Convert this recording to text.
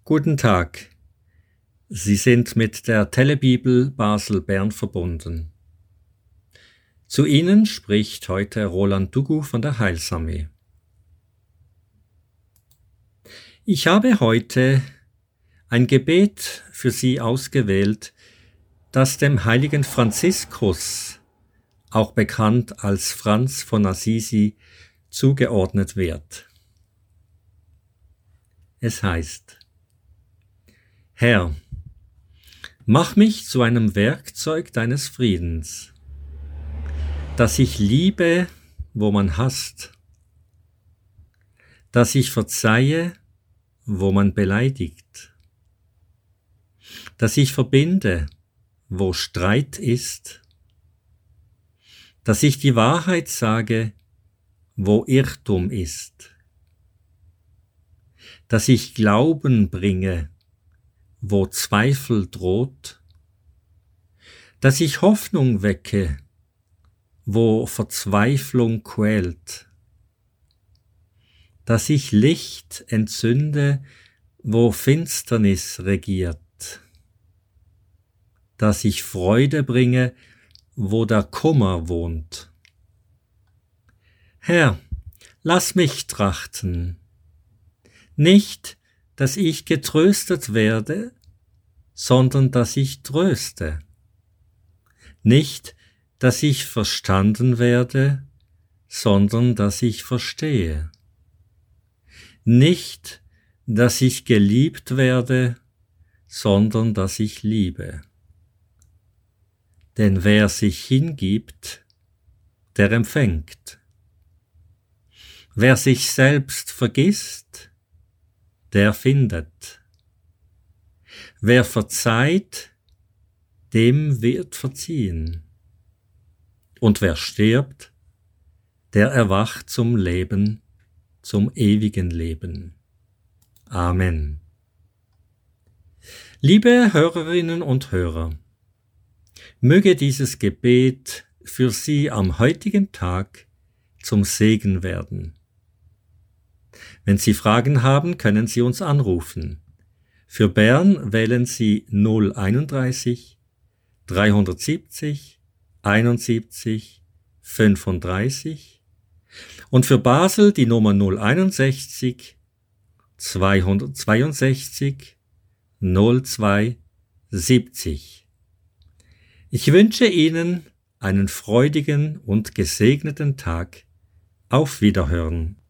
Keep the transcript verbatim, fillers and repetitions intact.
Guten Tag. Sie sind mit der Telebibel Basel-Bern verbunden. Zu Ihnen spricht heute Roland Dugu von der Heilsarmee. Ich habe heute ein Gebet für Sie ausgewählt, das dem heiligen Franziskus, auch bekannt als Franz von Assisi, zugeordnet wird. Es heißt: Herr, mach mich zu einem Werkzeug deines Friedens, dass ich liebe, wo man hasst, dass ich verzeihe, wo man beleidigt, dass ich verbinde, wo Streit ist, dass ich die Wahrheit sage, wo Irrtum ist, dass ich Glauben bringe, wo Zweifel droht, dass ich Hoffnung wecke, wo Verzweiflung quält, dass ich Licht entzünde, wo Finsternis regiert, dass ich Freude bringe, wo der Kummer wohnt. Herr, lass mich trachten, nicht, dass ich getröstet werde, sondern dass ich tröste. Nicht, dass ich verstanden werde, sondern dass ich verstehe. Nicht, dass ich geliebt werde, sondern dass ich liebe. Denn wer sich hingibt, der empfängt. Wer sich selbst vergisst, der findet. Wer verzeiht, dem wird verziehen. Und wer stirbt, der erwacht zum Leben, zum ewigen Leben. Amen. Liebe Hörerinnen und Hörer, möge dieses Gebet für Sie am heutigen Tag zum Segen werden. Wenn Sie Fragen haben, können Sie uns anrufen. Für Bern wählen Sie null einunddreißig, dreihundertsiebzig, einundsiebzig, fünfunddreißig und für Basel die Nummer null einundsechzig, zweihundertzweiundsechzig, null zwei, siebzig. Ich wünsche Ihnen einen freudigen und gesegneten Tag. Auf Wiederhören.